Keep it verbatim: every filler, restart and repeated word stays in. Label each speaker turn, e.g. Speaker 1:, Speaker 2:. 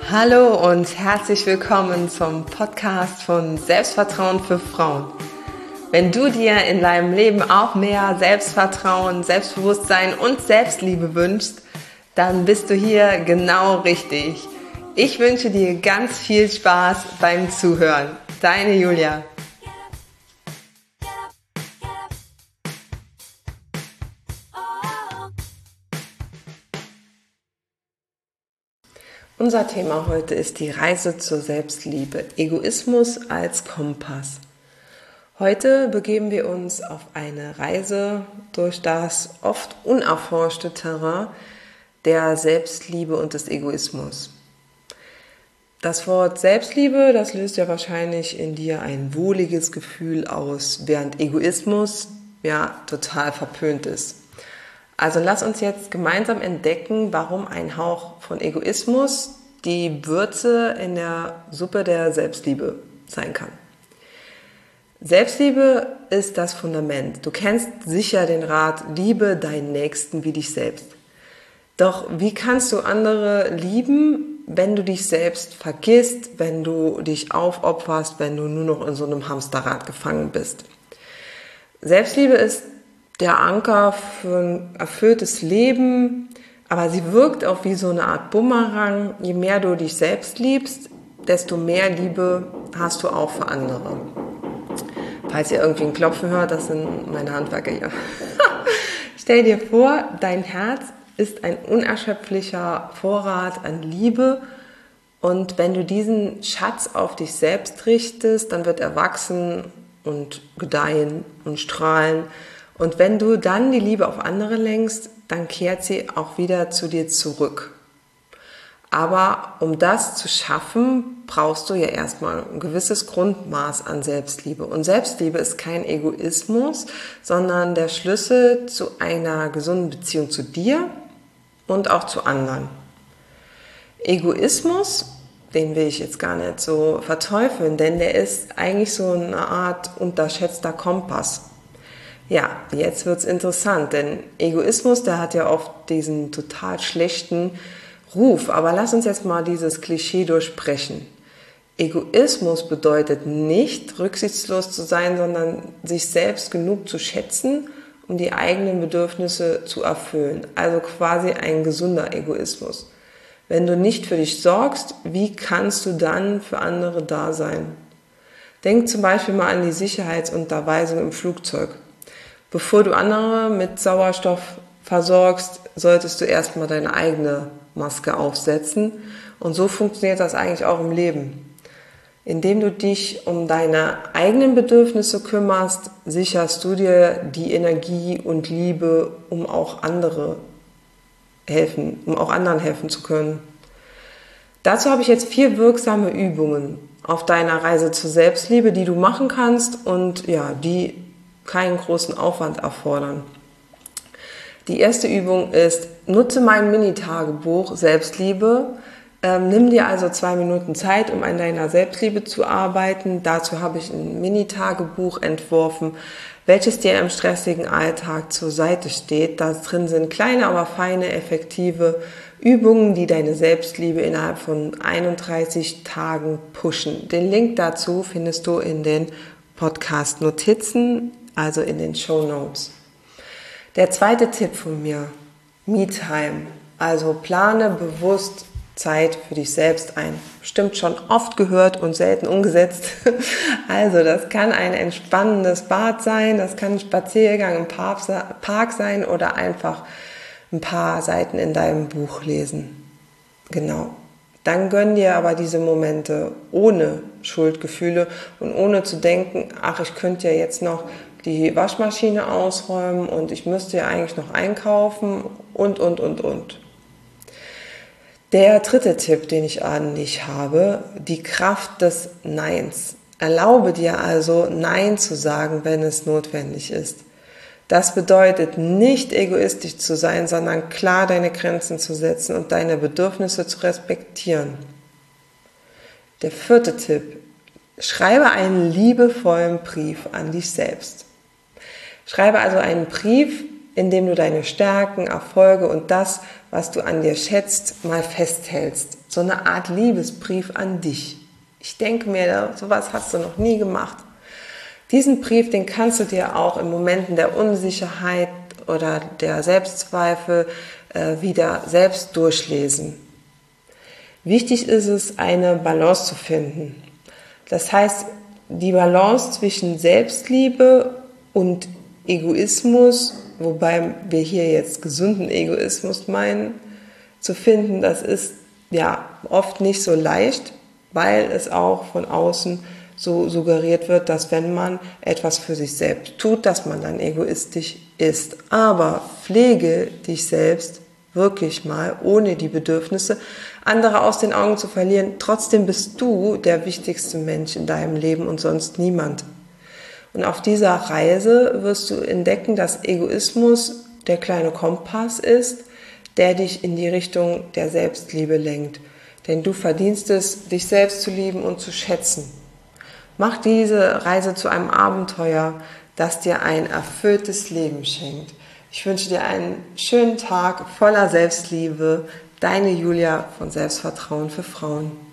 Speaker 1: Hallo und herzlich willkommen zum Podcast von Selbstvertrauen für Frauen. Wenn du dir in deinem Leben auch mehr Selbstvertrauen, Selbstbewusstsein und Selbstliebe wünschst, dann bist du hier genau richtig. Ich wünsche dir ganz viel Spaß beim Zuhören. Deine Julia. Unser Thema heute ist die Reise zur Selbstliebe. Egoismus als Kompass. Heute begeben wir uns auf eine Reise durch das oft unerforschte Terrain der Selbstliebe und des Egoismus. Das Wort Selbstliebe, das löst ja wahrscheinlich in dir ein wohliges Gefühl aus, während Egoismus ja total verpönt ist. Also lass uns jetzt gemeinsam entdecken, warum ein Hauch von Egoismus die Würze in der Suppe der Selbstliebe sein kann. Selbstliebe ist das Fundament. Du kennst sicher den Rat, liebe deinen Nächsten wie dich selbst. Doch wie kannst du andere lieben, wenn du dich selbst vergisst, wenn du dich aufopferst, wenn du nur noch in so einem Hamsterrad gefangen bist? Selbstliebe ist der Anker für ein erfülltes Leben, aber sie wirkt auch wie so eine Art Bumerang. Je mehr du dich selbst liebst, desto mehr Liebe hast du auch für andere. Falls ihr irgendwie ein Klopfen hört, das sind meine Handwerker hier. Stell dir vor, dein Herz ist ein unerschöpflicher Vorrat an Liebe und wenn du diesen Schatz auf dich selbst richtest, dann wird er wachsen und gedeihen und strahlen. Und wenn du dann die Liebe auf andere lenkst, dann kehrt sie auch wieder zu dir zurück. Aber um das zu schaffen, brauchst du ja erstmal ein gewisses Grundmaß an Selbstliebe. Und Selbstliebe ist kein Egoismus, sondern der Schlüssel zu einer gesunden Beziehung zu dir und auch zu anderen. Egoismus, den will ich jetzt gar nicht so verteufeln, denn der ist eigentlich so eine Art unterschätzter Kompass. Ja, jetzt wird's interessant, denn Egoismus, der hat ja oft diesen total schlechten Ruf. Aber lass uns jetzt mal dieses Klischee durchbrechen. Egoismus bedeutet nicht, rücksichtslos zu sein, sondern sich selbst genug zu schätzen, um die eigenen Bedürfnisse zu erfüllen. Also quasi ein gesunder Egoismus. Wenn du nicht für dich sorgst, wie kannst du dann für andere da sein? Denk zum Beispiel mal an die Sicherheitsunterweisung im Flugzeug. Bevor du andere mit Sauerstoff versorgst, solltest du erstmal deine eigene Maske aufsetzen. Und so funktioniert das eigentlich auch im Leben. Indem du dich um deine eigenen Bedürfnisse kümmerst, sicherst du dir die Energie und Liebe, um auch andere helfen, um auch anderen helfen zu können. Dazu habe ich jetzt vier wirksame Übungen auf deiner Reise zur Selbstliebe, die du machen kannst und ja, die keinen großen Aufwand erfordern. Die erste Übung ist, nutze mein Mini-Tagebuch Selbstliebe. Ähm, nimm dir also zwei Minuten Zeit, um an deiner Selbstliebe zu arbeiten. Dazu habe ich ein Mini-Tagebuch entworfen, welches dir im stressigen Alltag zur Seite steht. Da drin sind kleine, aber feine, effektive Übungen, die deine Selbstliebe innerhalb von einunddreißig Tagen pushen. Den Link dazu findest du in den Podcast-Notizen, also in den Shownotes. Der zweite Tipp von mir, Me-Time, also plane bewusst Zeit für dich selbst ein. Bestimmt schon oft gehört und selten umgesetzt. Also das kann ein entspannendes Bad sein, das kann ein Spaziergang im Park sein oder einfach ein paar Seiten in deinem Buch lesen. Genau. Dann gönn dir aber diese Momente ohne Schuldgefühle und ohne zu denken, ach, ich könnte ja jetzt noch die Waschmaschine ausräumen und ich müsste ja eigentlich noch einkaufen und, und, und, und. Der dritte Tipp, den ich an dich habe, die Kraft des Neins. Erlaube dir also, Nein zu sagen, wenn es notwendig ist. Das bedeutet nicht egoistisch zu sein, sondern klar deine Grenzen zu setzen und deine Bedürfnisse zu respektieren. Der vierte Tipp, schreibe einen liebevollen Brief an dich selbst. Schreibe also einen Brief, in dem du deine Stärken, Erfolge und das, was du an dir schätzt, mal festhältst. so eine Art Liebesbrief an dich. Ich denke mir, sowas hast du noch nie gemacht. Diesen Brief, den kannst du dir auch in Momenten der Unsicherheit oder der Selbstzweifel äh, wieder selbst durchlesen. Wichtig ist es, eine Balance zu finden. Das heißt, die Balance zwischen Selbstliebe und Egoismus, wobei wir hier jetzt gesunden Egoismus meinen, zu finden, das ist ja oft nicht so leicht, weil es auch von außen so suggeriert wird, dass wenn man etwas für sich selbst tut, dass man dann egoistisch ist. Aber pflege dich selbst wirklich mal, ohne die Bedürfnisse anderer aus den Augen zu verlieren. Trotzdem bist du der wichtigste Mensch in deinem Leben und sonst niemand. Und auf dieser Reise wirst du entdecken, dass Egoismus der kleine Kompass ist, der dich in die Richtung der Selbstliebe lenkt. Denn du verdienst es, dich selbst zu lieben und zu schätzen. Mach diese Reise zu einem Abenteuer, das dir ein erfülltes Leben schenkt. Ich wünsche dir einen schönen Tag voller Selbstliebe. Deine Julia von Selbstvertrauen für Frauen.